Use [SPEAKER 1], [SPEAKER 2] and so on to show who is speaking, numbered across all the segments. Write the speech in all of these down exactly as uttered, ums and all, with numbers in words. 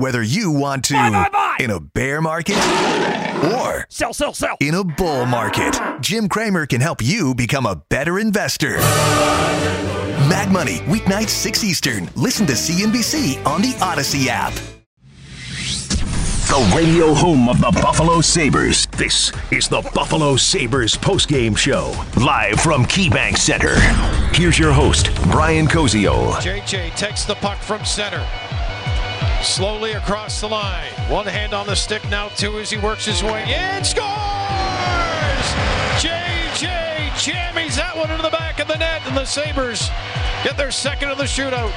[SPEAKER 1] Whether you want to
[SPEAKER 2] buy, buy, buy.
[SPEAKER 1] in a bear market or
[SPEAKER 2] sell, sell, sell.
[SPEAKER 1] in a bull market, Jim Cramer can help you become a better investor. Mag Money, weeknights six Eastern. Listen to C N B C on the Odyssey app.
[SPEAKER 3] The radio home of the Buffalo Sabres. This is the Buffalo Sabres postgame show, live from KeyBank Center. Here's your host, Brian Koziol.
[SPEAKER 4] J J takes the puck from center. Slowly across the line. One hand on the stick, now two as he works his way in. Scores! J J jammies that one into the back of the net, and the Sabres get their second of the shootout.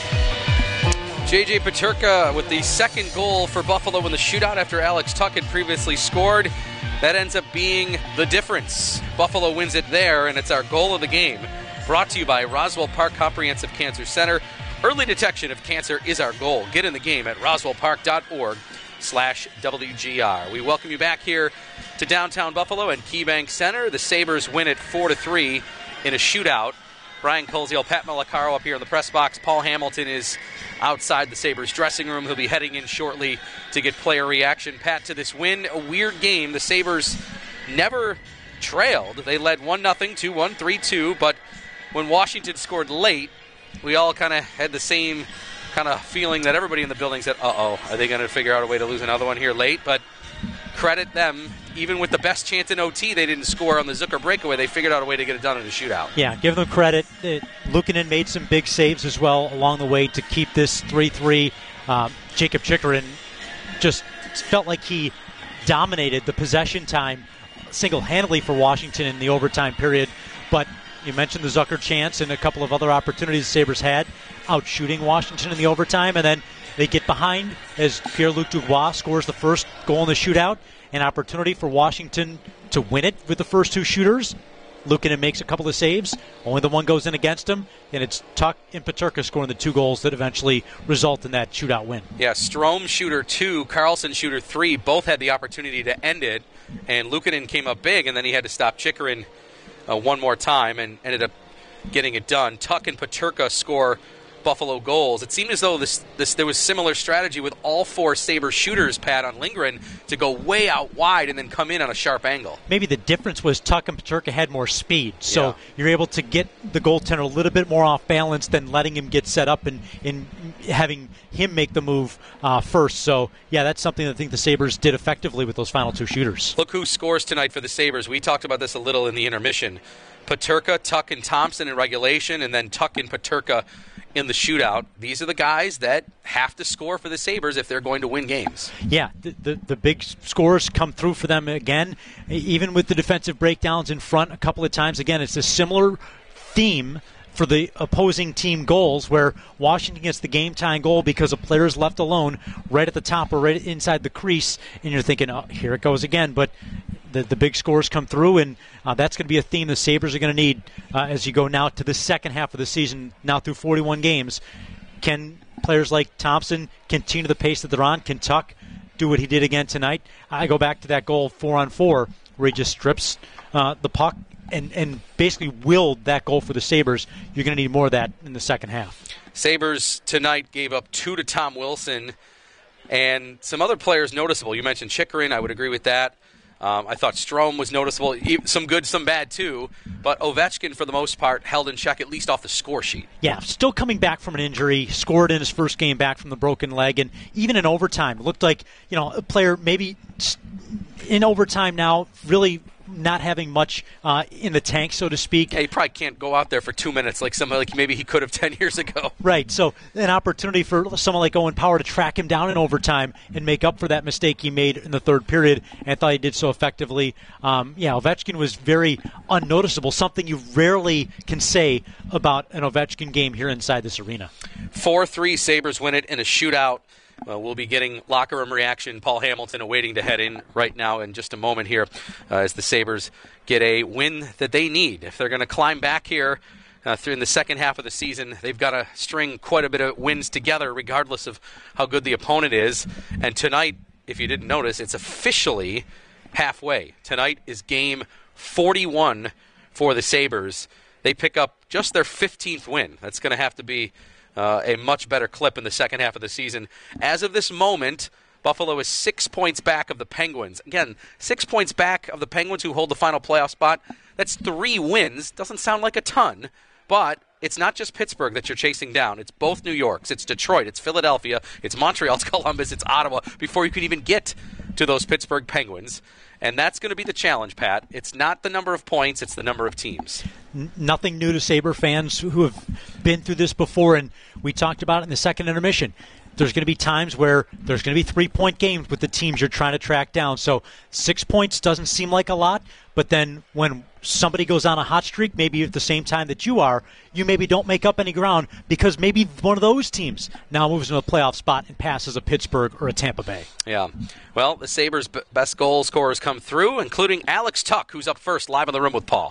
[SPEAKER 5] J J Peterka with the second goal for Buffalo in the shootout after Alex Tuch had previously scored. That ends up being the difference. Buffalo wins it there, and it's our goal of the game. Brought to you by Roswell Park Comprehensive Cancer Center. Early detection of cancer is our goal. Get in the game at roswellpark.org slash WGR. We welcome you back here to downtown Buffalo and KeyBank Center. The Sabres win it four to three in a shootout. Brian Koziol, Pat Malacaro up here in the press box. Paul Hamilton is outside the Sabres dressing room. He'll be heading in shortly to get player reaction. Pat, to this win, a weird game. The Sabres never trailed. They led one nothing, two one, three two, but when Washington scored late, we all kind of had the same kind of feeling that everybody in the building said, uh-oh, are they going to figure out a way to lose another one here late? But credit them. Even with the best chance in O T, they didn't score on the Zucker breakaway. They figured out a way to get it done in a shootout.
[SPEAKER 6] Yeah, give them credit. Uh, Luukkonen made some big saves as well along the way to keep this three three. Um, Jakob Chychrun just felt like he dominated the possession time single-handedly for Washington in the overtime period. But you mentioned the Zucker chance and a couple of other opportunities the Sabres had, out shooting Washington in the overtime, and then they get behind as Pierre-Luc Dubois scores the first goal in the shootout. An opportunity for Washington to win it with the first two shooters. Luukkonen makes a couple of saves. Only the one goes in against him, and it's Tuch and Peterka scoring the two goals that eventually result in that shootout win.
[SPEAKER 5] Yeah, Strome shooter two, Carlson shooter three, both had the opportunity to end it, and Luukkonen came up big, and then he had to stop Chychrun uh, one more time and ended up getting it done. Tuch and Peterka score Buffalo goals. It seemed as though this, this there was similar strategy with all four Sabre shooters, Pat, on Lindgren to go way out wide and then come in on a sharp angle.
[SPEAKER 6] Maybe the difference was Tuch and Peterka had more speed, so
[SPEAKER 5] yeah.
[SPEAKER 6] you're able to get the goaltender a little bit more off balance than letting him get set up and, and having him make the move uh, first. So, yeah, that's something that I think the Sabres did effectively with those final two shooters.
[SPEAKER 5] Look who scores tonight for the Sabres. We talked about this a little in the intermission. Peterka, Tuch, and Thompson in regulation, and then Tuch and Peterka in the shootout. These are the guys that have to score for the Sabres if they're going to win games.
[SPEAKER 6] Yeah, the, the, the big scores come through for them again, even with the defensive breakdowns in front a couple of times. Again, it's a similar theme for the opposing team goals where Washington gets the game-tying goal because a player is left alone right at the top or right inside the crease, and you're thinking, oh, here it goes again. But the, the big scores come through, and uh, that's going to be a theme the Sabres are going to need uh, as you go now to the second half of the season, now through forty-one games. Can players like Thompson continue the pace that they're on? Can Tuch do what he did again tonight? I go back to that goal four on four where he just strips uh, the puck and, and basically willed that goal for the Sabres. You're going to need more of that in the second half. Sabres
[SPEAKER 5] tonight gave up two to Tom Wilson and some other players noticeable. You mentioned Chychrun. I would agree with that. Um, I thought Strome was noticeable, some good, some bad too, but Ovechkin for the most part held in check, at least off the score sheet.
[SPEAKER 6] Yeah, still coming back from an injury, scored in his first game back from the broken leg, and even in overtime, looked like, you know, a player maybe in overtime now really not having much uh, in the tank, so to speak.
[SPEAKER 5] Yeah, he probably can't go out there for two minutes like somebody like maybe he could have ten years ago.
[SPEAKER 6] Right, so an opportunity for someone like Owen Power to track him down in overtime and make up for that mistake he made in the third period, and I thought he did so effectively. Um, yeah, Ovechkin was very unnoticeable, something you rarely can say about an Ovechkin game here inside this arena.
[SPEAKER 5] four three Sabres win it in a shootout. Well, we'll be getting locker room reaction. Paul Hamilton awaiting to head in right now in just a moment here uh, as the Sabres get a win that they need. If they're going to climb back here uh, through in the second half of the season, they've got to string quite a bit of wins together regardless of how good the opponent is. And tonight, if you didn't notice, it's officially halfway. Tonight is game forty-one for the Sabres. They pick up just their fifteenth win. That's going to have to be uh, a much better clip in the second half of the season. As of this moment, Buffalo is six points back of the Penguins. Again, six points back of the Penguins who hold the final playoff spot. That's three wins. Doesn't sound like a ton, but it's not just Pittsburgh that you're chasing down. It's both New Yorks. It's Detroit. It's Philadelphia. It's Montreal. It's Columbus. It's Ottawa before you can even get to those Pittsburgh Penguins. And that's going to be the challenge, Pat. It's not the number of points. It's the number of teams.
[SPEAKER 6] N- nothing new to Sabre fans who have been through this before, and we talked about it in the second intermission. There's going to be times where there's going to be three-point games with the teams you're trying to track down. So six points doesn't seem like a lot, but then when somebody goes on a hot streak, maybe at the same time that you are, you maybe don't make up any ground because maybe one of those teams now moves into a playoff spot and passes a Pittsburgh or a Tampa Bay.
[SPEAKER 5] Yeah. Well, the Sabres' b- best goal scorers come through, including Alex Tuch, who's up first, live in the room with Paul.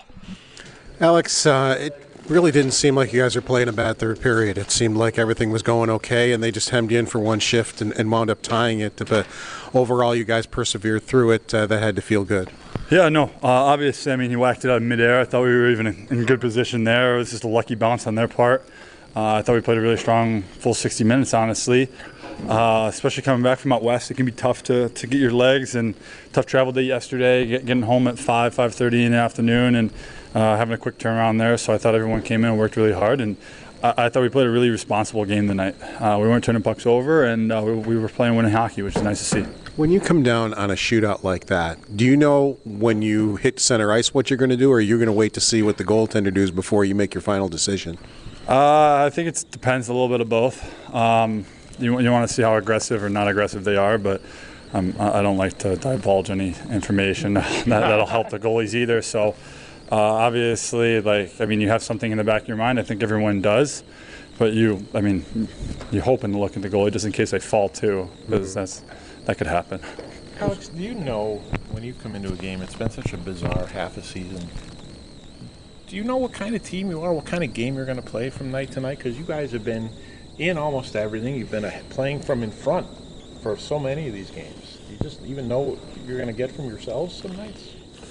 [SPEAKER 2] Alex, uh, it really didn't seem like you guys were playing a bad third period. It seemed like everything was going okay, and they just hemmed you in for one shift and, and wound up tying it. But overall, you guys persevered through it. Uh, that had to feel good.
[SPEAKER 7] Yeah, no. Uh, obviously, I mean, he whacked it out in midair. I thought we were even in, in good position there. It was just a lucky bounce on their part. Uh, I thought we played a really strong full sixty minutes, honestly. Uh, especially coming back from out west, it can be tough to, to get your legs, and tough travel day yesterday, get, getting home at five, five thirty in the afternoon, and uh, having a quick turnaround there. So I thought everyone came in and worked really hard, and I, I thought we played a really responsible game tonight. Uh, we weren't turning pucks over, and uh, we, we were playing winning hockey, which is nice to see.
[SPEAKER 2] When you come down on a shootout like that, do you know when you hit center ice what you're going to do, or are you going to wait to see what the goaltender does before you make your final decision?
[SPEAKER 7] Uh, I think it depends a little bit of both. Um, you, you want to see how aggressive or not aggressive they are, but um, I don't like to divulge any information that, that'll help the goalies either. So uh, obviously, like I mean, you have something in the back of your mind. I think everyone does. But you, I mean, you're hoping to look at the goalie just in case they fall too, because that's that could happen.
[SPEAKER 8] Alex, do you know when you come into a game, it's been such a bizarre half a season, do you know what kind of team you are, what kind of game you're going to play from night to night? Because you guys have been in almost everything. You've been playing from in front for so many of these games. Do you just even know what you're going to get from yourselves some nights?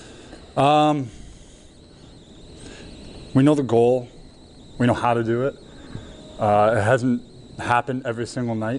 [SPEAKER 7] Um, we know the goal. We know how to do it. Uh, it hasn't happened every single night.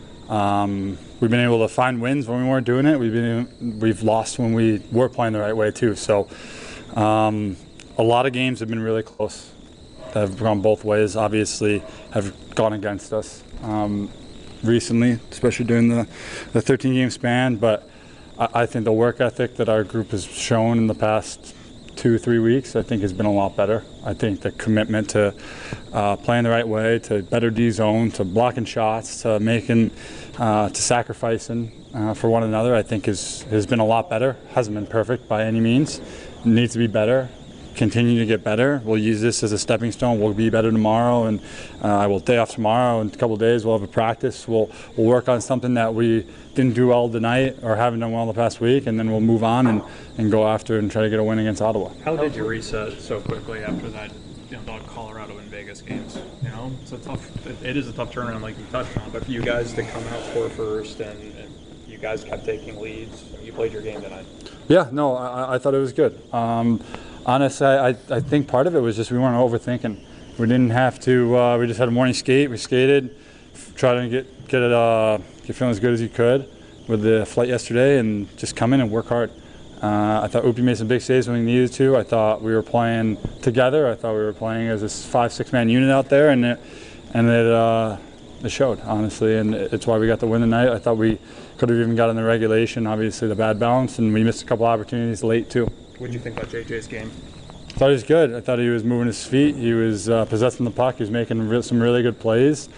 [SPEAKER 7] Um, we've been able to find wins when we weren't doing it. We've been we've lost when we were playing the right way too. So um, a lot of games have been really close. That have gone both ways. Obviously, have gone against us um, recently, especially during the the thirteen game span. But I, I think the work ethic that our group has shown in the past two, three weeks, I think has been a lot better. I think the commitment to uh, playing the right way, to better D-zone, to blocking shots, to making, uh, to sacrificing uh, for one another, I think is, has been a lot better. Hasn't been perfect by any means. It needs to be better. Continue to get better. We'll use this as a stepping stone. We'll be better tomorrow, and uh, I will day off tomorrow. In a couple of days, we'll have a practice. We'll we'll work on something that we didn't do well tonight or haven't done well the past week, and then we'll move on and, and go after and try to get a win against Ottawa.
[SPEAKER 9] How did you reset so quickly after that, you know, the Colorado and Vegas games? You know, it's a tough. It, it is a tough turnaround, like you touched on. But for you guys to come out score first, and, and you guys kept taking leads, you played your game tonight. Yeah, no, I, I thought it was good. Um, Honestly, I, I think part of it was just we weren't overthinking. We didn't have to. Uh, we just had a morning skate. We skated, tried to get get it uh, get feeling as good as you could with the flight yesterday, and just come in and work hard. Uh, I thought Upi made some big saves when he needed to. I thought we were playing together. I thought we were playing as a five six man unit out there, and it and it uh, it showed honestly, and it's why we got the win tonight. I thought we could have even got in the regulation. Obviously, the bad balance, and we missed a couple opportunities late too. What did you think about J J's game? I thought he was good. I thought he was moving his feet. He was uh, possessing the puck. He was making re- some really good plays.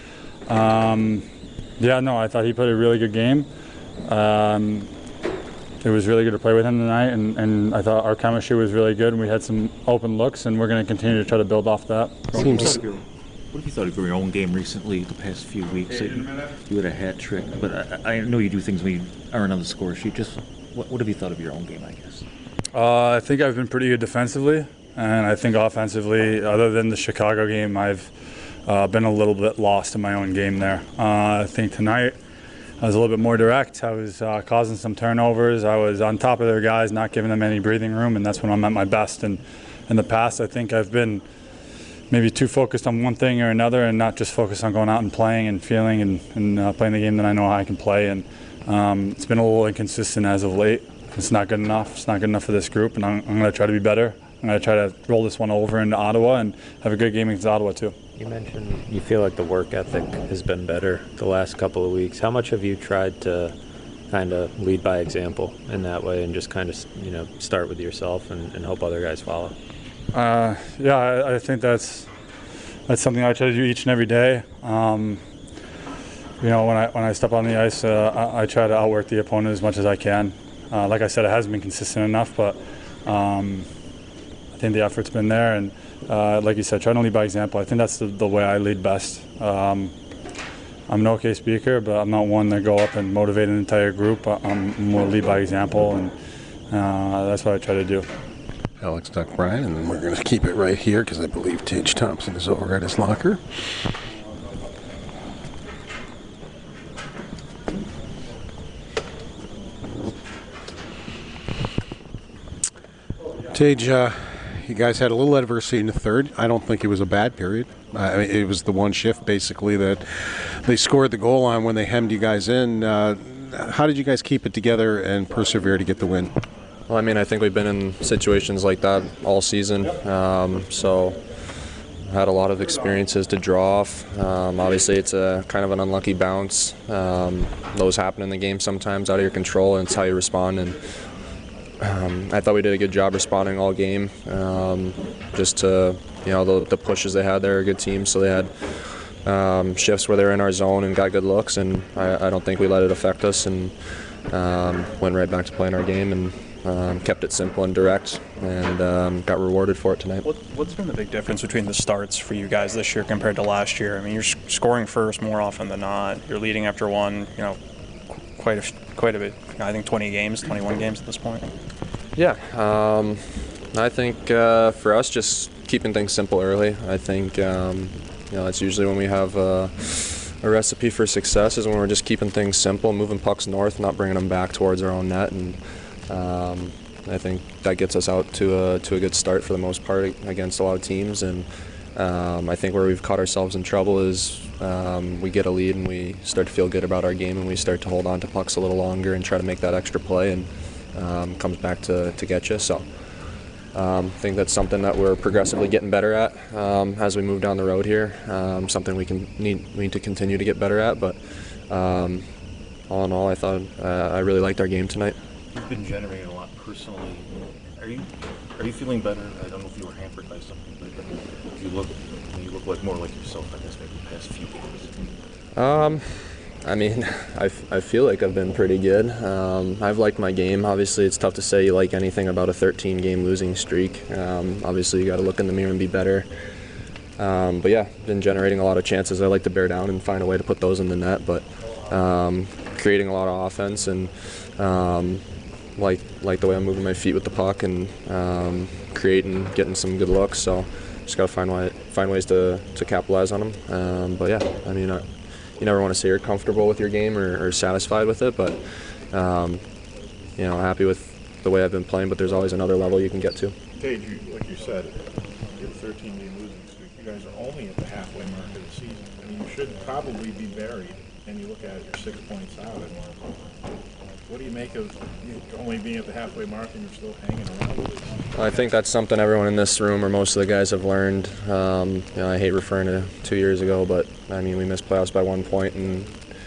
[SPEAKER 9] Um, yeah, no, I thought he played a really good game. Um, it was really good to play with him tonight, and, and I thought our chemistry was really good, and we had some open looks, and we're going to continue to try to build off that.
[SPEAKER 10] Seems What have you thought of your own game recently, the past few weeks? You, you had a hat trick, but I, I know you do things when you aren't on the score sheet. Just what, what have you thought of your own game, I guess?
[SPEAKER 7] Uh, I think I've been pretty good defensively, and I think offensively, other than the Chicago game, I've uh, been a little bit lost in my own game there. Uh, I think tonight I was a little bit more direct. I was uh, causing some turnovers. I was on top of their guys, not giving them any breathing room, and that's when I'm at my best. And in the past, I think I've been maybe too focused on one thing or another and not just focused on going out and playing and feeling and, and uh, playing the game that I know I can play. And um, it's been a little inconsistent as of late. It's not good enough. It's not good enough for this group, and I'm, I'm going to try to be better. I'm going to try to roll this one over into Ottawa and have a good game against Ottawa too.
[SPEAKER 11] You mentioned you feel like the work ethic has been better the last couple of weeks. How much have you tried to kind of lead by example in that way and just kind of, you know, start with yourself and, and hope other guys follow?
[SPEAKER 7] Uh, yeah, I, I think that's that's something I try to do each and every day. Um, you know, when I when I step on the ice, uh, I, I try to outwork the opponent as much as I can. Uh, like I said, it hasn't been consistent enough, but um, I think the effort's been there. And uh, like you said, trying to lead by example. I think that's the, the way I lead best. Um, I'm an okay speaker, but I'm not one to go up and motivate an entire group. I'm more lead by example, and uh, that's what I try to do.
[SPEAKER 2] Alex Tuck Bryan, and then we're going to keep it right here because I believe Tage Thompson is over at his locker. Tage, uh, you guys had a little adversity in the third. I don't think it was a bad period. I mean, it was the one shift basically that they scored the goal on when they hemmed you guys in. Uh, how did you guys keep it together and persevere to get the win?
[SPEAKER 12] Well, I mean, I think we've been in situations like that all season, um, so had a lot of experiences to draw off. Um, obviously, it's a kind of an unlucky bounce. Um, those happen in the game sometimes, out of your control, and it's how you respond. And um, I thought we did a good job responding all game, um, just to, you know, the, the pushes they had. They're a good team, so they had um, shifts where they're in our zone and got good looks, and I, I don't think we let it affect us, and um, went right back to playing our game and Um, kept it simple and direct, and um, got rewarded for it tonight.
[SPEAKER 9] What, what's been the big difference between the starts for you guys this year compared to last year? I mean, you're scoring first more often than not. You're leading after one, you know, quite a, quite a bit. I think twenty games, twenty-one games at this point.
[SPEAKER 12] Yeah, um, I think uh, for us, just keeping things simple early. I think um, you know, that's usually when we have uh, a recipe for success, is when we're just keeping things simple, moving pucks north, not bringing them back towards our own net. And Um, I think that gets us out to a to a good start for the most part against a lot of teams, and um, I think where we've caught ourselves in trouble is um, we get a lead and we start to feel good about our game, and we start to hold on to pucks a little longer and try to make that extra play, and um, comes back to, to get you. So um, I think that's something that we're progressively getting better at um, as we move down the road here. Um, something we can need we need to continue to get better at, but um, all in all, I thought uh, I really liked our game tonight.
[SPEAKER 10] You've been generating a lot personally. Are you are you feeling better? I don't know if you were hampered by something, but you look you look like more like yourself, I guess, maybe the past few games.
[SPEAKER 12] Um, I mean, I, f- I feel like I've been pretty good. Um, I've liked my game. Obviously, it's tough to say you like anything about a thirteen game losing streak. Um, obviously, you got to look in the mirror and be better. Um, but yeah, been generating a lot of chances. I like to bear down and find a way to put those in the net, but um, creating a lot of offense, and um, like like the way I'm moving my feet with the puck, and um, creating, getting some good looks. So just got to find way, find ways to, to capitalize on them. Um, but yeah, I mean, I, you never want to say you're comfortable with your game or, or satisfied with it, but um, you know, happy with the way I've been playing. But there's always another level you can get to.
[SPEAKER 8] Tage, you, like you said, you have a thirteen game losing streak. You guys are only at the halfway mark of the season. I mean, you should probably be buried. And you look at it, you're six points out. And what do you make of you only being at the halfway mark and you're still hanging around with it?
[SPEAKER 12] I think that's something everyone in this room, or most of the guys, have learned. Um, you know, I hate referring to two years ago, but I mean, we missed playoffs by one point, and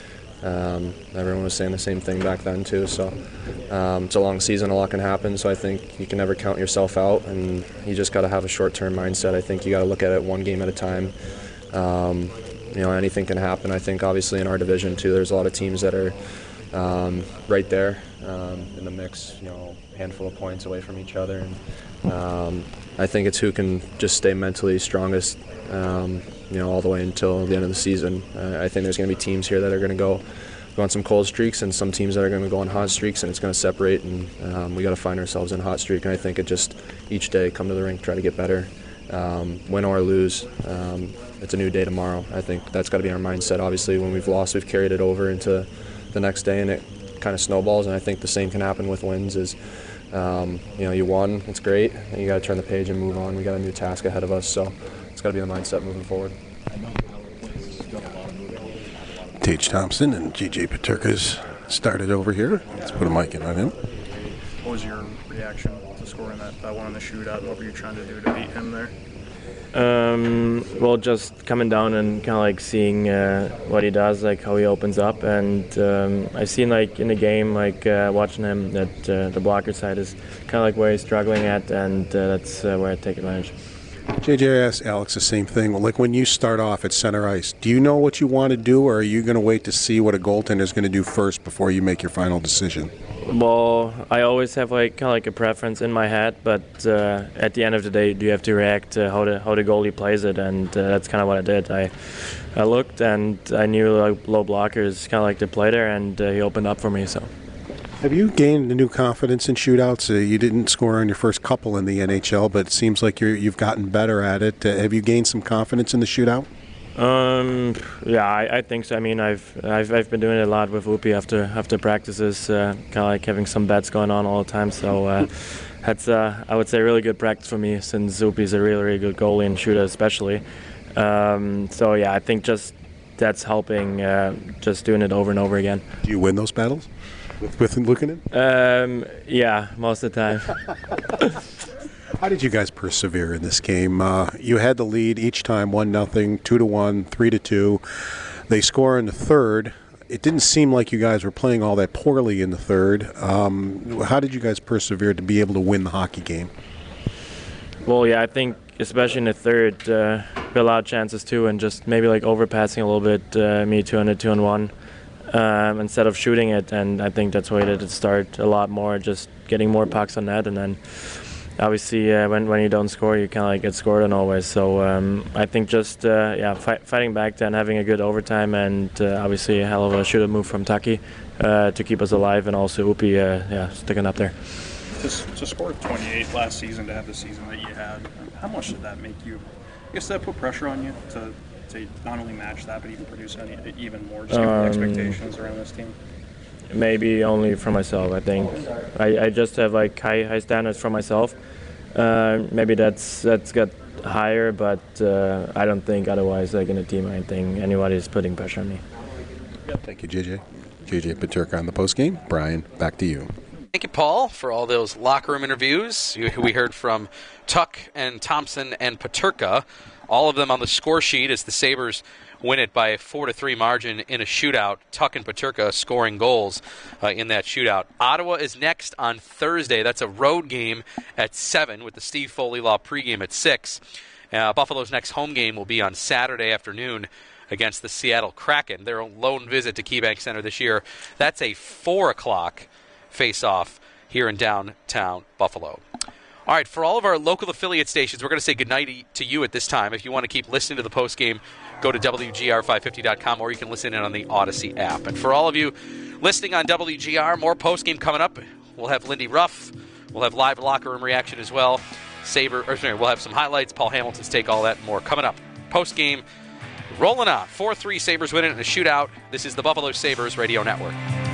[SPEAKER 12] um, everyone was saying the same thing back then too. So um, it's a long season, a lot can happen. So I think you can never count yourself out, and you just got to have a short-term mindset. I think you got to look at it one game at a time. Um, you know, anything can happen. I think obviously in our division too, there's a lot of teams that are um, right there um, in the mix. You know, a handful of points away from each other, and um, I think it's who can just stay mentally strongest. Um, you know, all the way until the end of the season. Uh, I think there's going to be teams here that are going to go go on some cold streaks, and some teams that are going to go on hot streaks, and it's going to separate. And um, we got to find ourselves in a hot streak. And I think it just each day come to the rink, try to get better, um, win or lose. Um, it's a new day tomorrow. I think that's got to be our mindset. Obviously, when we've lost, we've carried it over into the next day, and it kind of snowballs. And I think the same can happen with wins. Is um, you know, you won, it's great, and you got to turn the page and move on. We got a new task ahead of us, so. it's got to be the mindset moving forward.
[SPEAKER 2] Tage Thompson and J J Peterka's started over here. Let's put a mic in on him.
[SPEAKER 9] What was your reaction to scoring that, that one in the shootout? What were you trying to do to beat him there?
[SPEAKER 13] Um, well, just coming down and kind of like seeing uh, what he does, like how he opens up, and um, I've seen like in the game, like uh, watching him, that uh, the blocker side is kind of like where he's struggling at, and uh, that's uh, where I take advantage.
[SPEAKER 2] J J, I asked Alex the same thing. Like when you start off at center ice, do you know what you want to do, or are you going to wait to see what a goaltender is going to do first before you make your final decision?
[SPEAKER 13] Well, I always have like kind of like a preference in my head, but uh, at the end of the day, you have to react to how the how the goalie plays it, and uh, that's kind of what I did. I I looked and I knew like low blockers kind of like to play there, and uh, he opened up for me. So.
[SPEAKER 2] Have you gained a new confidence in shootouts? Uh, you didn't score on your first couple in the N H L, but it seems like you're, you've gotten better at it. Uh, have you gained some confidence in the shootout?
[SPEAKER 13] Um, yeah, I, I think so. I mean, I've, I've I've been doing it a lot with Upi after after practices, uh, kind of like having some bets going on all the time. So uh, that's uh, I would say really good practice for me, since Upi's a really really good goalie and shooter especially. Um, so yeah, I think just that's helping, uh, just doing it over and over again.
[SPEAKER 2] Do you win those battles with, with looking at?
[SPEAKER 13] Um, yeah, most of the time.
[SPEAKER 2] How did you guys persevere in this game? Uh, you had the lead each time, one nothing, two to one, three to two. They score in the third. It didn't seem like you guys were playing all that poorly in the third. Um, how did you guys persevere to be able to win the hockey game?
[SPEAKER 13] Well, yeah, I think especially in the third, uh, we allowed chances too, and just maybe like overpassing a little bit, uh, me two on the two and one, um, instead of shooting it. And I think that's why we did it start a lot more, just getting more pucks on net, and then. Obviously, uh, when when you don't score, you kind of like get scored on always. So um, I think just uh, yeah, fight, fighting back then, having a good overtime, and uh, obviously a hell of a shooter move from Taki uh, to keep us alive, and also Upi uh, yeah sticking up there.
[SPEAKER 9] To, to score twenty-eight last season, to have the season that you had, how much did that make you? I guess that put pressure on you to to not only match that, but even produce any, even more. Just um, expectations around this team.
[SPEAKER 13] Maybe only for myself, I think. I, I just have like high high standards for myself. Uh, maybe that's that's got higher, but uh, I don't think otherwise, like in a team or anything, anybody's putting pressure on me.
[SPEAKER 2] Thank you, J J. J J Peterka on the postgame. Brian, back to you.
[SPEAKER 5] Thank you, Paul, for all those locker room interviews. We heard from Tuck and Thompson and Peterka, all of them on the score sheet as the Sabres win it by a four to three margin in a shootout. Tuck and Peterka scoring goals uh, in that shootout. Ottawa is next on Thursday. That's a road game at seven with the Steve Foley Law pregame at six. Uh, Buffalo's next home game will be on Saturday afternoon against the Seattle Kraken. Their lone visit to KeyBank Center this year. That's a four o'clock face-off here in downtown Buffalo. All right, for all of our local affiliate stations, we're going to say goodnight to you at this time. If you want to keep listening to the postgame, go to W G R five fifty dot com, or you can listen in on the Odyssey app. And for all of you listening on W G R, more postgame coming up. We'll have Lindy Ruff. We'll have live locker room reaction as well. Sabre, or sorry, we'll have some highlights, Paul Hamilton's take, all that and more coming up. Postgame rolling on. four three Sabres winning in a shootout. This is the Buffalo Sabres Radio Network.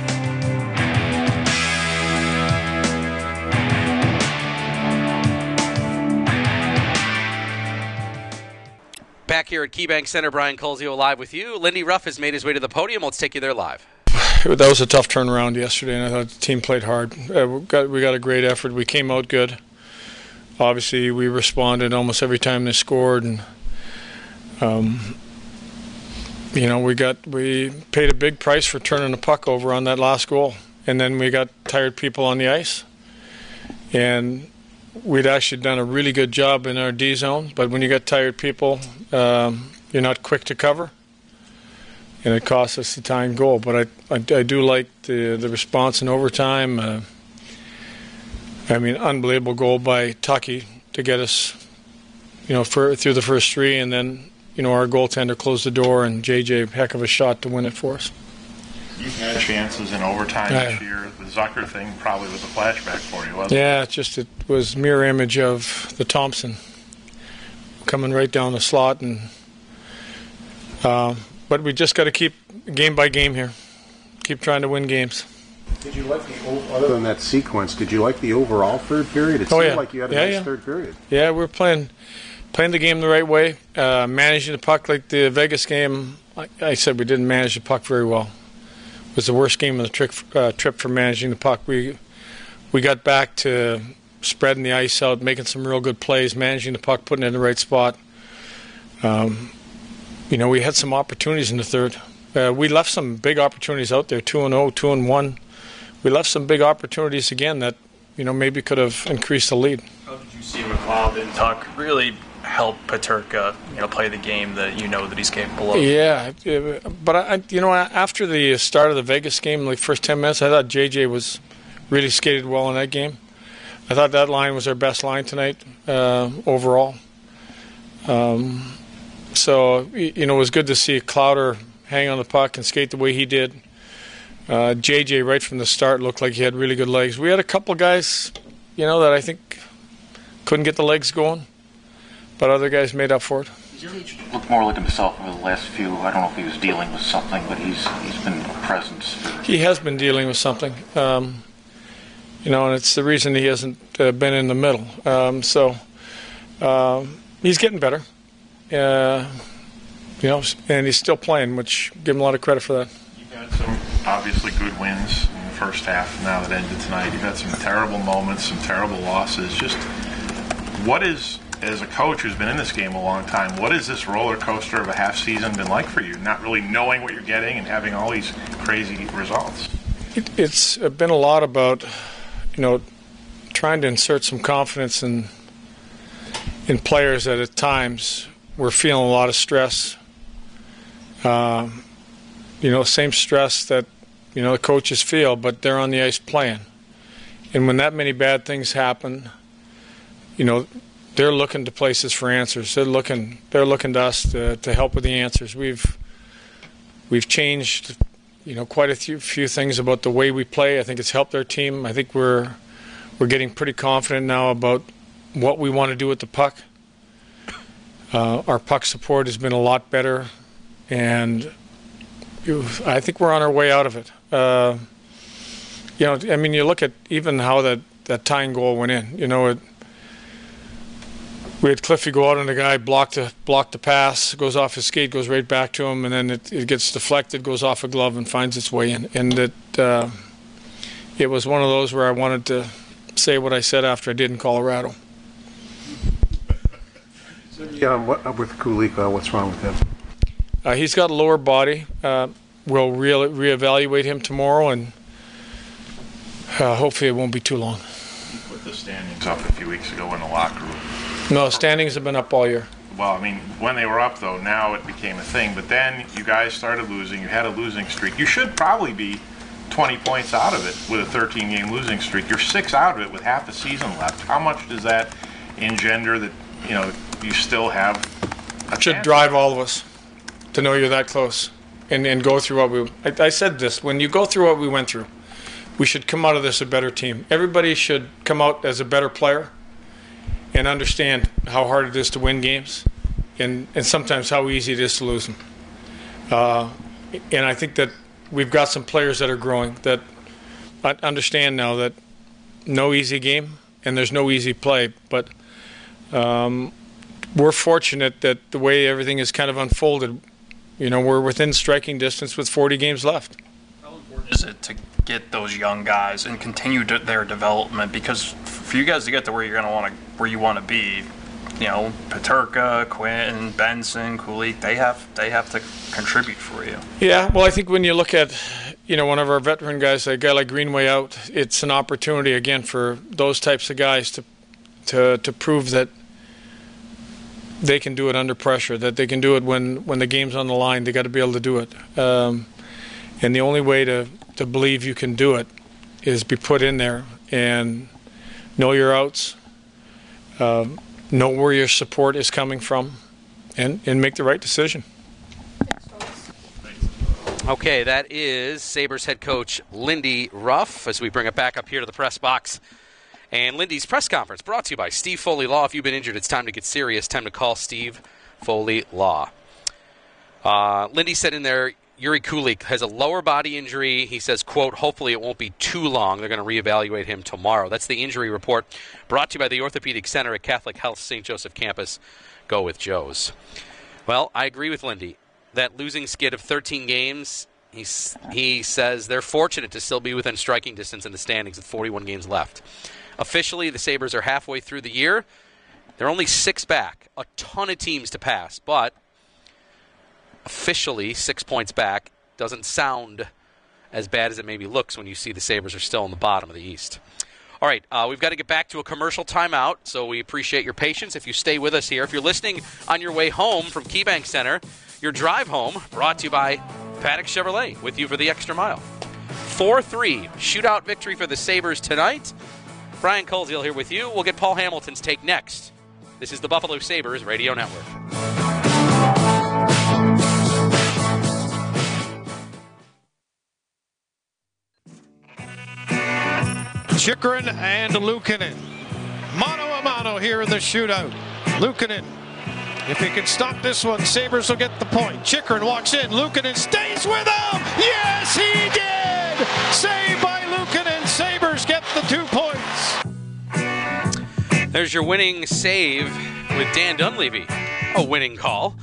[SPEAKER 5] Back here at KeyBank Center, Brian Colzio live with you. Lindy Ruff has made his way to the podium. Let's take you there live.
[SPEAKER 14] That was a tough turnaround yesterday, and I thought the team played hard. Uh, we got we got a great effort. We came out good. Obviously, we responded almost every time they scored, and um, you know we got we paid a big price for turning the puck over on that last goal, and then we got tired people on the ice, and we'd actually done a really good job in our D zone, but when you got tired people, um, you're not quick to cover, and it cost us the tying goal. But I, I, I do like the the response in overtime. Uh, I mean, unbelievable goal by Tucky to get us, you know, for, through the first three, and then you know our goaltender closed the door, and J J heck of a shot to win it for us.
[SPEAKER 8] You've had chances in overtime
[SPEAKER 14] yeah.
[SPEAKER 8] this year. The Zucker thing probably was a flashback for you, wasn't
[SPEAKER 14] yeah,
[SPEAKER 8] it?
[SPEAKER 14] it just it was mirror image of the Thompson coming right down the slot, and uh, but we just got to keep game by game here, keep trying to win games.
[SPEAKER 2] Did you like the other than that sequence? Did you like the overall third period? It
[SPEAKER 14] oh
[SPEAKER 2] seemed
[SPEAKER 14] yeah,
[SPEAKER 2] like you had a
[SPEAKER 14] yeah,
[SPEAKER 2] nice
[SPEAKER 14] yeah.
[SPEAKER 2] third period.
[SPEAKER 14] Yeah, we're playing playing the game the right way, uh, managing the puck like the Vegas game. Like I said, we didn't manage the puck very well. It was the worst game of the trick, uh, trip for managing the puck. We we got back to spreading the ice out, making some real good plays, managing the puck, putting it in the right spot. Um, you know, we had some opportunities in the third. Uh, we left some big opportunities out there, two and oh, two and one. We left some big opportunities again that, you know, maybe could have increased the lead.
[SPEAKER 9] How did you see McLeod and Tuck really help Peterka, you know, play the game that you know that he's capable of?
[SPEAKER 14] Yeah, but I, you know, after the start of the Vegas game, like first ten minutes, I thought J J was really skated well in that game. I thought that line was our best line tonight uh, overall. Um, so you know, it was good to see Clowder hang on the puck and skate the way he did. Uh, J J right from the start looked like he had really good legs. We had a couple guys, you know, that I think couldn't get the legs going, but other guys made up for it.
[SPEAKER 15] Looked more like himself over the last few. I don't know if he was dealing with something, but he's he's been a presence.
[SPEAKER 14] He has been dealing with something, um, you know, and it's the reason he hasn't uh, been in the middle. Um, so um, he's getting better, uh, you know, and he's still playing, which give him a lot of credit for that.
[SPEAKER 8] You've had some obviously good wins in the first half. Now that ended tonight, you've had some terrible moments, some terrible losses. Just what is, as a coach who's been in this game a long time, what has this roller coaster of a half season been like for you? Not really knowing what you're getting and having all these crazy results.
[SPEAKER 14] It, it's been a lot about, you know, trying to insert some confidence in in players that at times were feeling a lot of stress. Um, you know, same stress that, you know, the coaches feel, but they're on the ice playing. And when that many bad things happen, you know, they're looking to places for answers. They're looking, they're looking to us to, to help with the answers. We've we've changed, you know, quite a few few things about the way we play. I think it's helped our team. I think we're we're getting pretty confident now about what we want to do with the puck. Uh, our puck support has been a lot better, and I think we're on our way out of it. Uh, you know, I mean, you look at even how that, that tying goal went in. You know, it, we had Cliffy go out on the guy, block the block the pass, goes off his skate, goes right back to him, and then it, it gets deflected, goes off a glove, and finds its way in. And it uh, it was one of those where I wanted to say what I said after I did in Colorado.
[SPEAKER 2] Yeah, what, with Kulich, uh, what's wrong with him?
[SPEAKER 14] Uh, he's got a lower body. Uh, we'll re- reevaluate him tomorrow, and uh, hopefully it won't be too long.
[SPEAKER 8] You put the standings up a few weeks ago in the locker room.
[SPEAKER 14] No, standings have been up all year.
[SPEAKER 8] Well, I mean, when they were up, though, now it became a thing. But then you guys started losing. You had a losing streak. You should probably be twenty points out of it with a thirteen-game losing streak. You're six out of it with half a season left. How much does that engender that, you know, you still have a
[SPEAKER 14] It should
[SPEAKER 8] chance?
[SPEAKER 14] drive all of us to know you're that close and, and go through what we... I, I said this, when you go through what we went through, we should come out of this a better team. Everybody should come out as a better player and understand how hard it is to win games and, and sometimes how easy it is to lose them. Uh, and I think that we've got some players that are growing that understand now that no easy game and there's no easy play, but um, we're fortunate that the way everything is kind of unfolded, you know, we're within striking distance with forty games left.
[SPEAKER 9] How important is it to get those young guys and continue to their development? Because for you guys to get to where you're going to want to, where you want to be, you know, Peterka, Quinn, Benson, Kulich, they have they have to contribute for you.
[SPEAKER 14] Yeah, well, I think when you look at, you know, one of our veteran guys, a guy like Greenway out, it's an opportunity again for those types of guys to to to prove that they can do it under pressure, that they can do it when, when the game's on the line. They got to be able to do it. Um, and the only way to, to believe you can do it is be put in there and know your outs, uh, know where your support is coming from, and, and make the right decision.
[SPEAKER 5] Okay, that is Sabres head coach Lindy Ruff as we bring it back up here to the press box. And Lindy's press conference brought to you by Steve Foley Law. If you've been injured, it's time to get serious. Time to call Steve Foley Law. Uh, Lindy said in there, Yuri Kulich has a lower body injury. He says, quote, hopefully it won't be too long. They're going to reevaluate him tomorrow. That's the injury report brought to you by the Orthopedic Center at Catholic Health Saint Joseph Campus. go with Joe's. Well, I agree with Lindy. That losing skid of thirteen games, he's, he says they're fortunate to still be within striking distance in the standings with forty-one games left. Officially, the Sabres are halfway through the year. They're only six back. A ton of teams to pass, but officially six points back doesn't sound as bad as it maybe looks when you see the Sabres are still in the bottom of the East. All right, uh, we've got to get back to a commercial timeout, so we appreciate your patience if you stay with us here. If you're listening on your way home from KeyBank Center, your drive home brought to you by Paddock Chevrolet, with you for the extra mile. four three shootout victory for the Sabres tonight. Brian Koziel here with you. We'll get Paul Hamilton's take next. This is the Buffalo Sabres Radio Network.
[SPEAKER 4] Chychrun and Luukkonen. Mano a mano here in the shootout. Luukkonen, if he can stop this one, Sabres will get the point. Chychrun walks in. Luukkonen stays with him. Yes, he did. Saved by Luukkonen. Sabres get the two points.
[SPEAKER 5] There's your winning save with Dan Dunleavy. A winning call.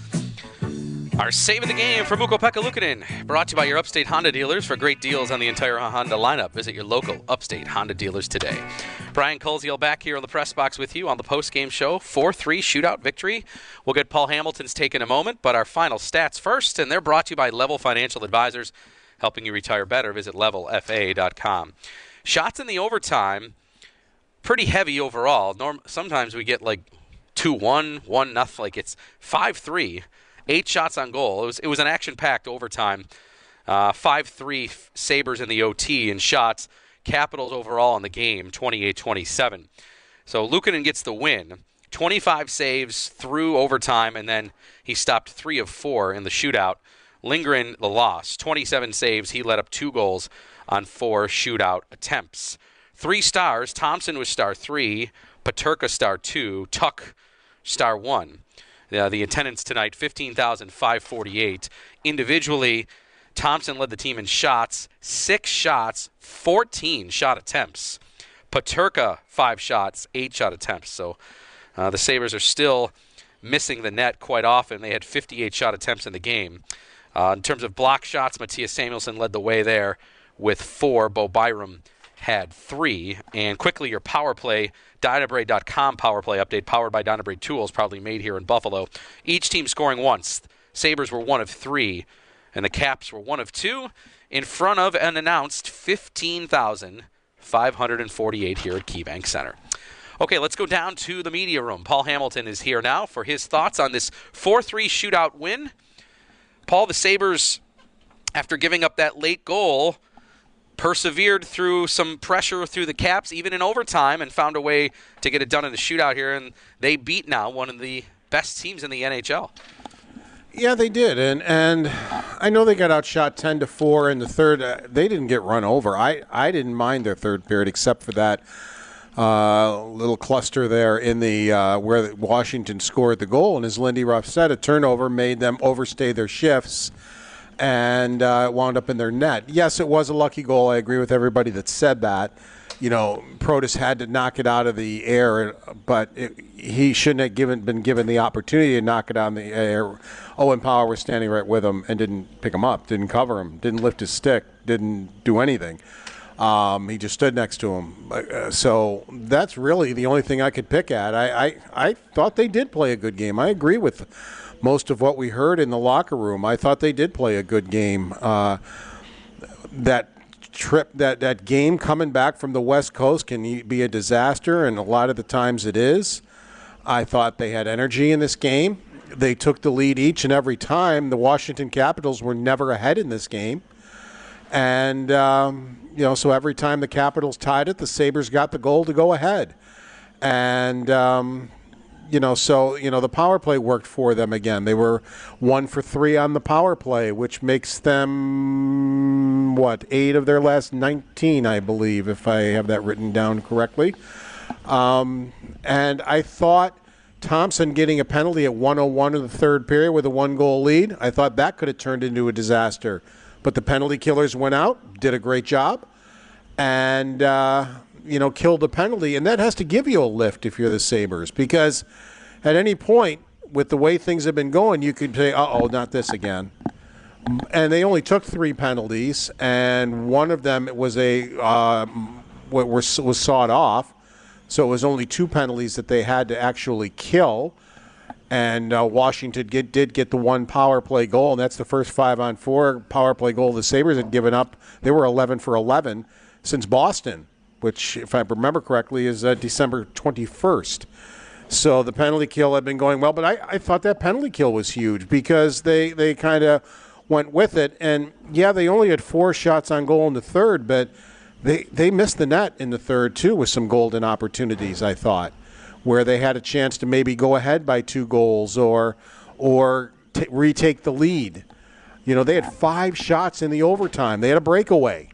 [SPEAKER 5] Our save of the game for Ukko-Pekka Luukkonen, brought to you by your Upstate Honda dealers. For great deals on the entire Honda lineup, visit your local Upstate Honda dealers today. Brian Koziel back here on the press box with you on the post-game show. four three shootout victory. We'll get Paul Hamilton's take in a moment, but our final stats first, and they're brought to you by Level Financial Advisors, helping you retire better. Visit level f a dot com. Shots in the overtime, pretty heavy overall. Norm- sometimes we get like two one, one nothing, like it's five three. Eight shots on goal. It was it was an action-packed overtime. Uh, five three Sabres in the O T in shots. Capitals overall in the game, twenty-eight twenty-seven. So Luukkonen gets the win. twenty-five saves through overtime, and then he stopped three of four in the shootout. Lindgren, the loss. twenty-seven saves. He let up two goals on four shootout attempts. Three stars. Thompson was star three. Peterka star two. Tuch star one. Uh, the attendance tonight, fifteen thousand five hundred forty-eight. Individually, Thompson led the team in shots, six shots, fourteen shot attempts. Peterka, five shots, eight shot attempts. So uh, the Sabres are still missing the net quite often. They had fifty-eight shot attempts in the game. Uh, in terms of block shots, Matthias Samuelsson led the way there with four. Bo Byram had three. And quickly, your power play, Dynabrade dot com power play update, powered by Dynabrade Tools, probably made here in Buffalo. Each team scoring once. Sabres were one of three, and the Caps were one of two, in front of an announced fifteen thousand five hundred forty-eight here at KeyBank Center. Okay, let's go down to the media room. Paul Hamilton is here now for his thoughts on this four three shootout win. Paul, the Sabres, after giving up that late goal, persevered through some pressure through the Caps, even in overtime, and found a way to get it done in the shootout here, and they beat now one of the best teams in the N H L.
[SPEAKER 2] Yeah, they did, and and I know they got outshot ten to four in the third. Uh, they didn't get run over. I, I didn't mind their third period, except for that uh, little cluster there in the uh, where Washington scored the goal, and as Lindy Ruff said, a turnover made them overstay their shifts and uh, wound up in their net. Yes, it was a lucky goal. I agree with everybody that said that. You know, Protas had to knock it out of the air, but it, he shouldn't have given been given the opportunity to knock it out of the air. Owen Power was standing right with him and didn't pick him up, didn't cover him, didn't lift his stick, didn't do anything. Um, he just stood next to him. Uh, so that's really the only thing I could pick at. I, I, I thought they did play a good game. I agree with most of what we heard in the locker room. I thought they did play a good game. Uh, that trip, that, that game coming back from the West Coast can be a disaster, and a lot of the times it is. I thought they had energy in this game. They took the lead each and every time. The Washington Capitals were never ahead in this game. And, um, you know, so every time the Capitals tied it, the Sabres got the goal to go ahead. And, um, you know, so, you know, the power play worked for them again. They were one for three on the power play, which makes them, what, eight of their last nineteen, I believe, if I have that written down correctly. Um, and I thought Thompson getting a penalty at one oh one in the third period with a one-goal lead, I thought that could have turned into a disaster. But the penalty killers went out, did a great job, and, uh, you know, killed the penalty. And that has to give you a lift if you're the Sabres, because at any point, with the way things have been going, you could say, uh-oh, not this again. And they only took three penalties, and one of them was a uh, was, was sawed off. So it was only two penalties that they had to actually kill. And uh, Washington get, did get the one power play goal, and that's the first five-on-four power play goal the Sabres had given up. They were eleven for eleven since Boston, which, if I remember correctly, is uh, December twenty-first. So the penalty kill had been going well, but I, I thought that penalty kill was huge because they, they kind of went with it. And, yeah, they only had four shots on goal in the third, but they, they missed the net in the third, too, with some golden opportunities, I thought, where they had a chance to maybe go ahead by two goals or or t- retake the lead. You know, they had five shots in the overtime. They had a breakaway.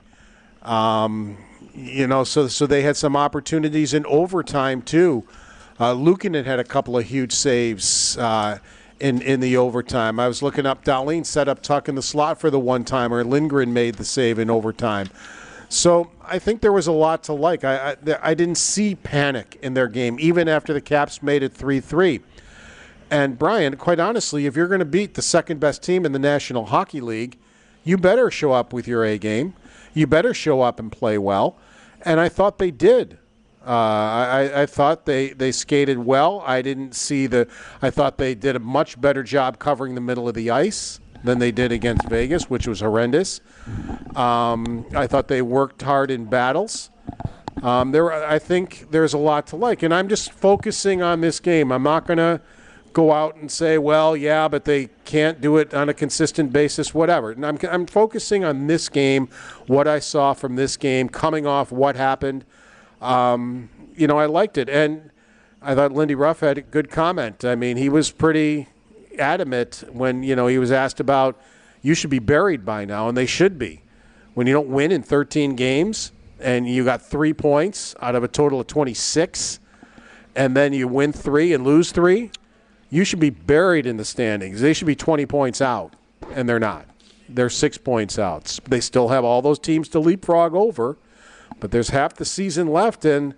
[SPEAKER 2] Um, you know, so so they had some opportunities in overtime, too. Uh, Luukkonen had a couple of huge saves uh, in, in the overtime. I was looking up, Dahlin set up Tuch in the slot for the one-timer. Lindgren made the save in overtime. So I think there was a lot to like. I, I I didn't see panic in their game, even after the Caps made it three three. And, Brian, quite honestly, if you're going to beat the second-best team in the National Hockey League, you better show up with your A game. You better show up and play well. And I thought they did. Uh, I, I thought they, they skated well. I didn't see the – I thought they did a much better job covering the middle of the ice than they did against Vegas, which was horrendous. Um, I thought they worked hard in battles. Um, there, I think there's a lot to like. And I'm just focusing on this game. I'm not going to go out and say, well, yeah, but they can't do it on a consistent basis, whatever. And I'm, I'm focusing on this game, what I saw from this game, coming off what happened. Um, you know, I liked it. And I thought Lindy Ruff had a good comment. I mean, he was pretty adamant when, you know, he was asked about, you should be buried by now, and they should be. When you don't win in thirteen games and you got three points out of a total of twenty-six, and then you win three and lose three, you should be buried in the standings. They should be twenty points out, and they're not. They're six points out. They still have all those teams to leapfrog over, but there's half the season left, and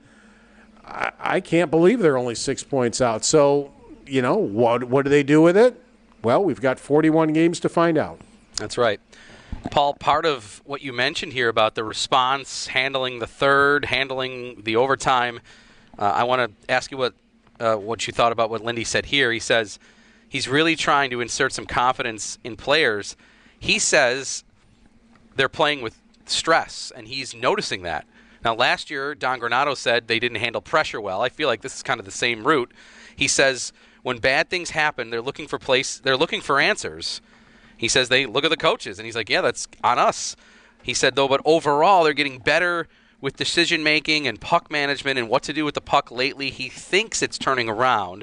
[SPEAKER 2] I, I can't believe they're only six points out. So, you know, what what do they do with it? Well, we've got forty-one games to find out.
[SPEAKER 5] That's right. Paul, part of what you mentioned here about the response, handling the third, handling the overtime, uh, I want to ask you what uh, what you thought about what Lindy said here. He says he's really trying to insert some confidence in players. He says they're playing with stress, and he's noticing that. Now, last year, Don Granato said they didn't handle pressure well. I feel like this is kind of the same route. He says when bad things happen, they're looking for place. They're looking for answers. He says they look at the coaches, and he's like, yeah, that's on us. He said, though, but overall they're getting better with decision-making and puck management and what to do with the puck lately. He thinks it's turning around.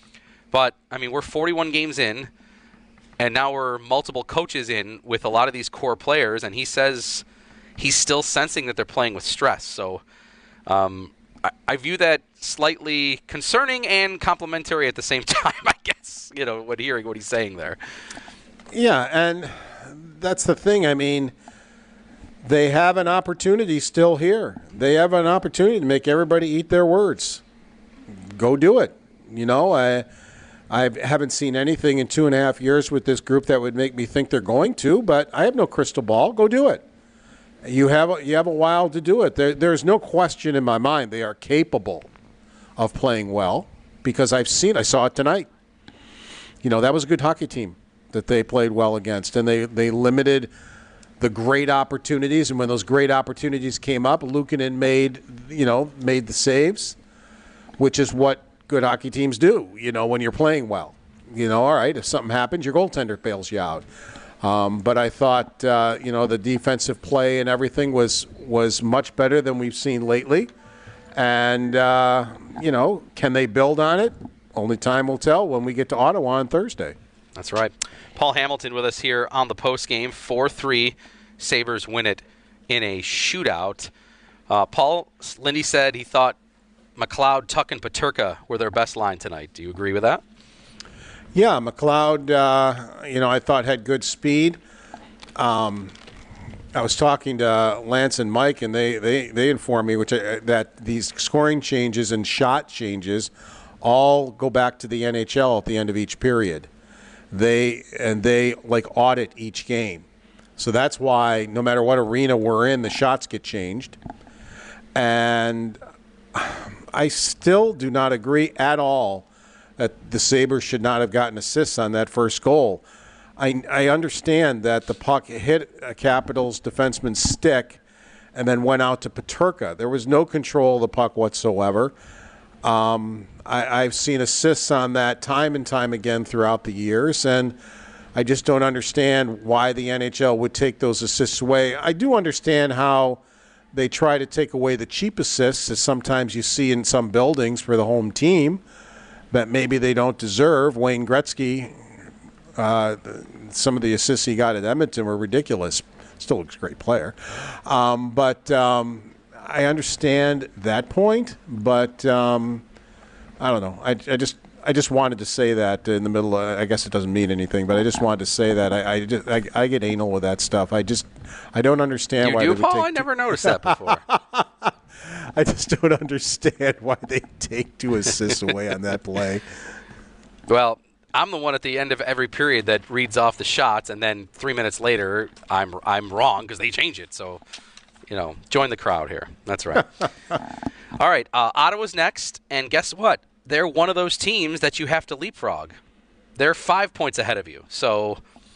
[SPEAKER 5] But, I mean, we're forty-one games in, and now we're multiple coaches in with a lot of these core players, and he says he's still sensing that they're playing with stress. So um, I, I view that slightly concerning and complimentary at the same time, I guess, you know, when hearing what he's saying there.
[SPEAKER 2] Yeah, and that's the thing. I mean, they have an opportunity still here. They have an opportunity to make everybody eat their words. Go do it. You know, I I haven't seen anything in two and a half years with this group that would make me think they're going to, but I have no crystal ball. Go do it. You have a, you have a while to do it. There, there's no question in my mind they are capable of playing well because I've seen, I saw it tonight. You know, that was a good hockey team that they played well against, and they, they limited the great opportunities, and when those great opportunities came up, Luukkonen made, you know, made the saves, which is what good hockey teams do, you know, when you're playing well. You know, all right, if something happens, your goaltender bails you out. Um, but I thought, uh, you know, the defensive play and everything was, was much better than we've seen lately. And, uh, you know, can they build on it? Only time will tell when we get to Ottawa on Thursday.
[SPEAKER 5] That's right. Paul Hamilton with us here on the postgame. four three. Sabres win it in a shootout. Uh, Paul, Lindy said he thought McLeod, Tuch, and Peterka were their best line tonight. Do you agree with that?
[SPEAKER 2] Yeah, McLeod, uh, you know, I thought had good speed. Um, I was talking to Lance and Mike, and they, they, they informed me which I, that these scoring changes and shot changes all go back to the N H L at the end of each period. They and they like audit each game. So that's why no matter what arena we're in, the shots get changed. And I still do not agree at all that the Sabres should not have gotten assists on that first goal. I, I understand that the puck hit a Capitals defenseman's stick and then went out to Peterka. There was no control of the puck whatsoever. Um, I, I've seen assists on that time and time again throughout the years, and I just don't understand why the N H L would take those assists away. I do understand how they try to take away the cheap assists, as sometimes you see in some buildings for the home team, that maybe they don't deserve. Wayne Gretzky, uh, some of the assists he got at Edmonton were ridiculous. Still looks a great player. Um, but um, I understand that point, but um, I don't know. I, I just I just wanted to say that in the middle of, I guess it doesn't mean anything, but I just wanted to say that. I I, just, I, I get anal with that stuff. I just, I don't understand
[SPEAKER 5] you
[SPEAKER 2] why
[SPEAKER 5] do,
[SPEAKER 2] they
[SPEAKER 5] Paul?
[SPEAKER 2] would take
[SPEAKER 5] I never noticed that before.
[SPEAKER 2] I just don't understand why they take two assists away on that play.
[SPEAKER 5] Well, I'm the one at the end of every period that reads off the shots, and then three minutes later, I'm I'm wrong because they change it. So, you know, join the crowd here. That's right. All right, uh, Ottawa's next, and guess what? They're one of those teams that you have to leapfrog. They're five points ahead of you. So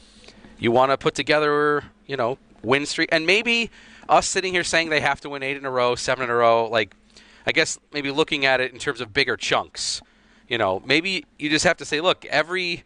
[SPEAKER 5] you want to put together, you know, win streak. And maybe us sitting here saying they have to win eight in a row, seven in a row, like, I guess maybe looking at it in terms of bigger chunks. You know, maybe you just have to say, look, every,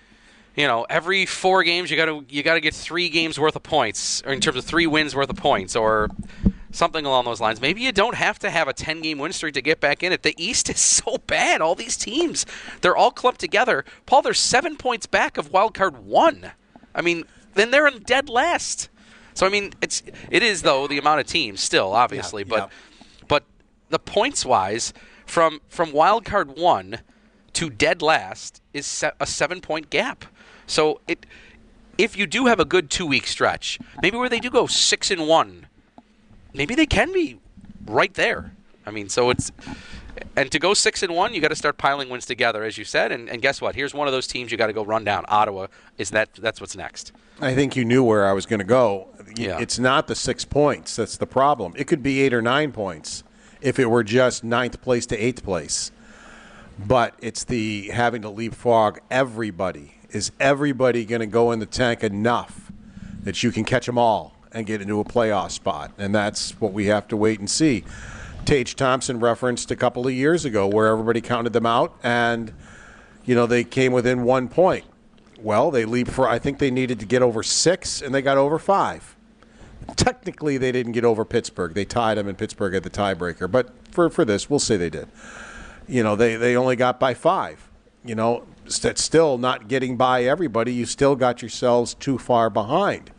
[SPEAKER 5] you know, every four games you got to you got to get three games worth of points, or in terms of three wins worth of points, or something along those lines. Maybe you don't have to have a ten-game win streak to get back in it. The East is so bad. All these teams, they're all clumped together. Paul, they're seven points back of wild card one. I mean, then they're in dead last. So I mean, it's it is though the amount of teams still, obviously,
[SPEAKER 2] yeah,
[SPEAKER 5] but
[SPEAKER 2] yeah.
[SPEAKER 5] but the points wise, from from wild card one to dead last is se- a seven point gap. So it if you do have a good two week stretch, maybe where they do go six and one. Maybe they can be right there. I mean, so it's and to go six and one, you got to start piling wins together, as you said. And, and guess what? Here's one of those teams you got to go run down. Ottawa is that. That's what's next.
[SPEAKER 2] I think you knew where I was going to go.
[SPEAKER 5] Yeah.
[SPEAKER 2] It's not the six points that's the problem. It could be eight or nine points if it were just ninth place to eighth place. But it's the having to leapfrog everybody. Is everybody going to go in the tank enough that you can catch them all and get into a playoff spot? And that's what we have to wait and see. Tage Thompson referenced a couple of years ago where everybody counted them out and, you know, they came within one point. Well, they leapfrog. I think they needed to get over six, and they got over five. Technically, they didn't get over Pittsburgh. They tied them in Pittsburgh at the tiebreaker. But for, for this, we'll say they did. You know, they, they only got by five. You know, that's still not getting by everybody. You still got yourselves too far behind.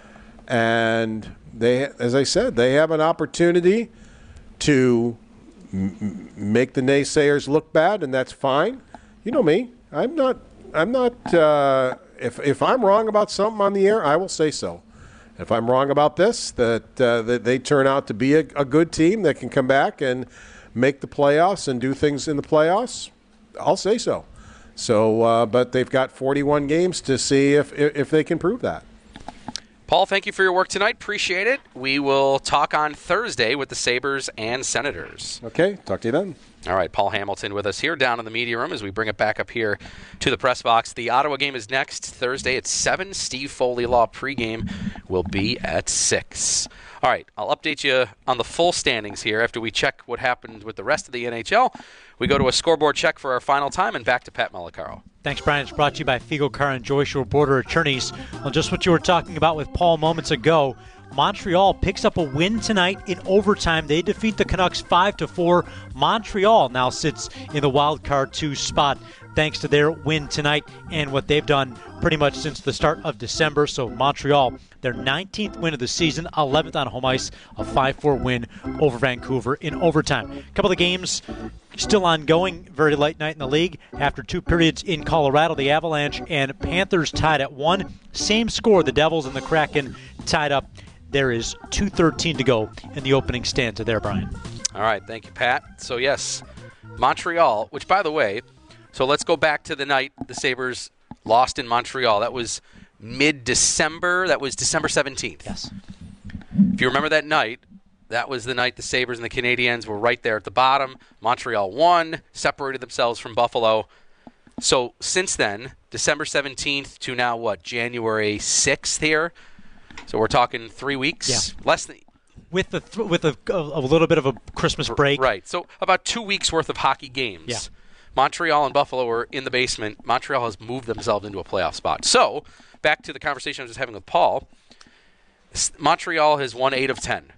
[SPEAKER 2] And they, as I said, they have an opportunity to m- make the naysayers look bad, and that's fine. You know me. I'm not. I'm not. Uh, if if I'm wrong about something on the air, I will say so. If I'm wrong about this, that uh, that they turn out to be a, a good team that can come back and make the playoffs and do things in the playoffs, I'll say so. So, uh, but they've got forty-one games to see if if they can prove that.
[SPEAKER 5] Paul, thank you for your work tonight. Appreciate it. We will talk on Thursday with the Sabres and Senators.
[SPEAKER 2] Okay, talk to you then.
[SPEAKER 5] All right, Paul Hamilton with us here down in the media room as we bring it back up here to the press box. The Ottawa game is next Thursday at seven. Steve Foley Law pregame will be at six. All right, I'll update you on the full standings here after we check what happened with the rest of the N H L. We go to a scoreboard check for our final time and back to Pat Malacaro.
[SPEAKER 6] Thanks, Brian. It's brought to you by Fiegel Car and Joy Shore Border Attorneys. Well, just what you were talking about with Paul moments ago, Montreal picks up a win tonight in overtime. They defeat the Canucks five to four. Montreal now sits in the wild card two spot thanks to their win tonight and what they've done pretty much since the start of December. So Montreal, their nineteenth win of the season, eleventh on home ice, a five four win over Vancouver in overtime. A couple of games still ongoing, very late night in the league. After two periods in Colorado, the Avalanche and Panthers tied at one. Same score, the Devils and the Kraken tied up. There is two thirteen to go in the opening stanza there, Brian.
[SPEAKER 5] All right, thank you, Pat. So, yes, Montreal, which, by the way, so let's go back to the night the Sabres lost in Montreal. That was mid-December. That was December seventeenth.
[SPEAKER 6] Yes.
[SPEAKER 5] If you remember that night, that was the night the Sabres and the Canadiens were right there at the bottom. Montreal won, separated themselves from Buffalo. So since then, December seventeenth to now, what, January sixth here? So we're talking three weeks?
[SPEAKER 6] Yeah.
[SPEAKER 5] Less than...
[SPEAKER 6] With the th- with a, a little bit of a Christmas break.
[SPEAKER 5] Right. So about two weeks worth of hockey games.
[SPEAKER 6] Yeah.
[SPEAKER 5] Montreal and Buffalo were in the basement. Montreal has moved themselves into a playoff spot. So back to the conversation I was just having with Paul. Montreal has won eight of ten.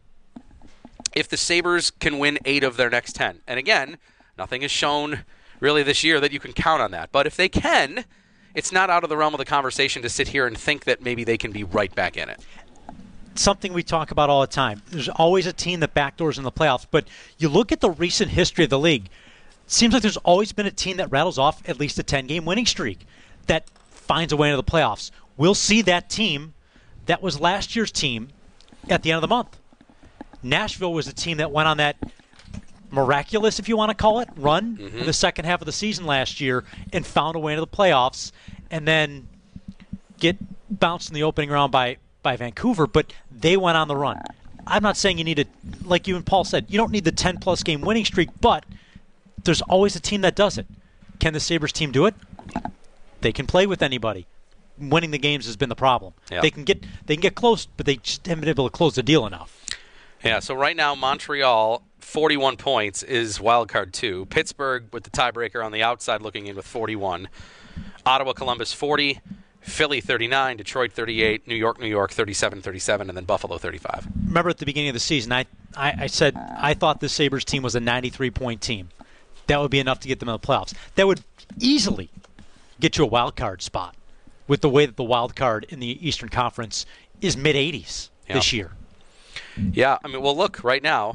[SPEAKER 5] If the Sabres can win eight of their next ten, and again, nothing has shown really this year that you can count on that. But if they can, it's not out of the realm of the conversation to sit here and think that maybe they can be right back in it.
[SPEAKER 6] Something we talk about all the time. There's always a team that backdoors in the playoffs, but you look at the recent history of the league, it seems like there's always been a team that rattles off at least a ten-game winning streak that finds a way into the playoffs. We'll see that team that was last year's team at the end of the month. Nashville was the team that went on that miraculous, if you want to call it, run mm-hmm. in the second half of the season last year and found a way into the playoffs and then get bounced in the opening round by by Vancouver, but they went on the run. I'm not saying you need to, like you and Paul said, you don't need the ten-plus game winning streak, but there's always a team that does it. Can the Sabres team do it? They can play with anybody. Winning the games has been the problem.
[SPEAKER 5] Yeah.
[SPEAKER 6] They can get they can get close, but they just haven't been able to close the deal enough.
[SPEAKER 5] Yeah, so right now Montreal, forty-one points, is wild card two. Pittsburgh with the tiebreaker on the outside looking in with forty-one. Ottawa, Columbus, forty. Philly, thirty-nine. Detroit, thirty-eight. New York, New York, thirty-seven, thirty-seven. And then Buffalo, thirty-five.
[SPEAKER 6] Remember at the beginning of the season, I, I, I said I thought the Sabres team was a ninety-three point team. That would be enough to get them in the playoffs. That would easily get you a wild card spot with the way that the wild card in the Eastern Conference is mid-eighties
[SPEAKER 5] yeah.
[SPEAKER 6] this year.
[SPEAKER 5] Yeah, I mean, well, look, right now,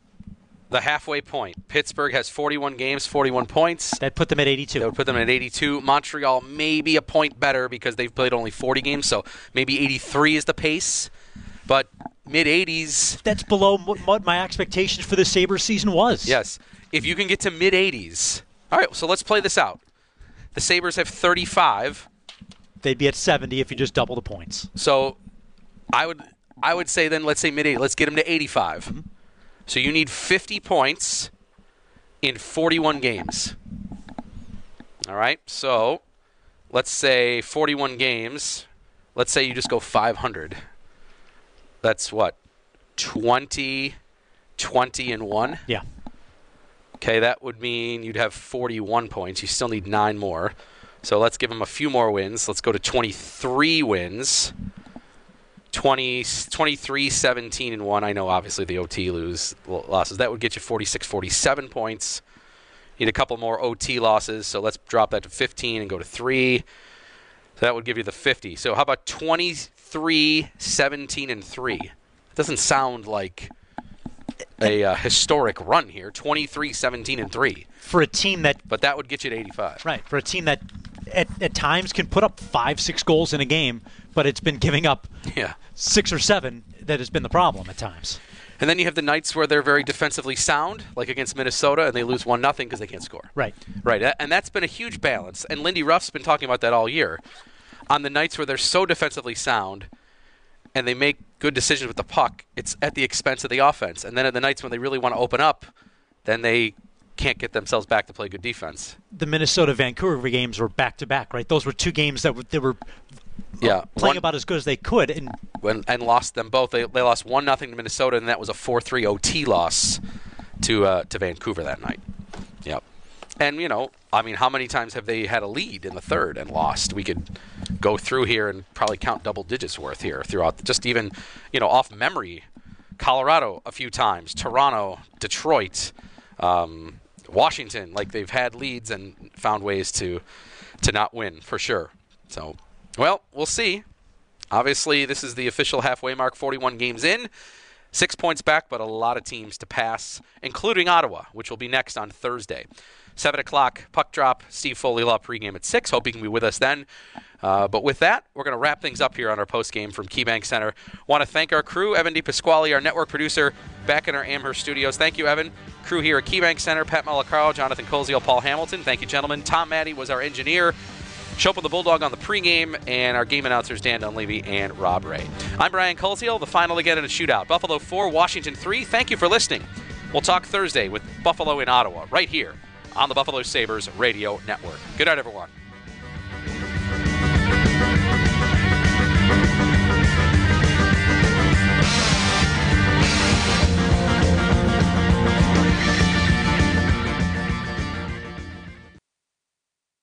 [SPEAKER 5] the halfway point. Pittsburgh has forty-one games, forty-one points.
[SPEAKER 6] That put them at eighty-two.
[SPEAKER 5] That would put them at eighty-two. Montreal maybe a point better because they've played only forty games, so maybe eighty-three is the pace. But mid-eighties.
[SPEAKER 6] That's below what my expectations for the Sabres season was.
[SPEAKER 5] Yes. If you can get to mid-eighties. All right, so let's play this out. The Sabres have thirty-five.
[SPEAKER 6] They'd be at seventy if you just double the points.
[SPEAKER 5] So I would I would say then, let's say mid-eighties. Let's get them to eighty-five. Mm-hmm. So you need fifty points in forty-one games. All right? So let's say forty-one games. Let's say you just go five hundred. That's what? twenty, twenty, and one?
[SPEAKER 6] Yeah.
[SPEAKER 5] Okay, that would mean you'd have forty-one points. You still need nine more. So let's give them a few more wins. Let's go to twenty-three wins. twenty, twenty-three, seventeen, and one. I know, obviously, the O T lose losses. That would get you forty-six, forty-seven points. Need a couple more O T losses, so let's drop that to fifteen and go to three. So that would give you the fifty. So how about twenty-three, seventeen, and three? It doesn't sound like a uh, historic run here. twenty-three, seventeen, and three.
[SPEAKER 6] For a team that...
[SPEAKER 5] But that would get you to eighty-five.
[SPEAKER 6] Right, for a team that at, at times can put up five, six goals in a game, but it's been giving up
[SPEAKER 5] yeah.
[SPEAKER 6] six or seven that has been the problem at times.
[SPEAKER 5] And then you have the nights where they're very defensively sound, like against Minnesota, and they lose one nothing because they can't score.
[SPEAKER 6] Right.
[SPEAKER 5] Right, and that's been a huge balance. And Lindy Ruff's been talking about that all year. On the nights where they're so defensively sound and they make good decisions with the puck, it's at the expense of the offense. And then at the nights when they really want to open up, then they can't get themselves back to play good defense.
[SPEAKER 6] The Minnesota-Vancouver games were back-to-back, right? Those were two games that were, they were
[SPEAKER 5] yeah,
[SPEAKER 6] playing
[SPEAKER 5] one,
[SPEAKER 6] about as good as they could. And
[SPEAKER 5] when, and lost them both. They, they lost one nothing to Minnesota, and that was a four three O T loss to uh, to Vancouver that night. Yep. And, you know, I mean, how many times have they had a lead in the third and lost? We could go through here and probably count double digits worth here throughout, just even, you know, off memory. Colorado a few times, Toronto, Detroit, um, Washington, like they've had leads and found ways to to not win for sure. So, well, we'll see. Obviously, this is the official halfway mark, forty-one games in. Six points back, but a lot of teams to pass, including Ottawa, which will be next on Thursday. seven o'clock, puck drop, Steve Foley Law pregame at six. Hope you can be with us then. Uh, but with that, we're going to wrap things up here on our postgame from KeyBank Center. Want to thank our crew, Evan DePasquale, our network producer, back in our Amherst studios. Thank you, Evan. Crew here at KeyBank Center, Pat Malacaro, Jonathan Koziel, Paul Hamilton. Thank you, gentlemen. Tom Maddie was our engineer. Chopin the Bulldog on the pregame, and our game announcers, Dan Dunleavy and Rob Ray. I'm Brian Koziel. The final again in a shootout. Buffalo four, Washington three. Thank you for listening. We'll talk Thursday with Buffalo in Ottawa, right here on the Buffalo Sabres Radio Network. Good night, everyone.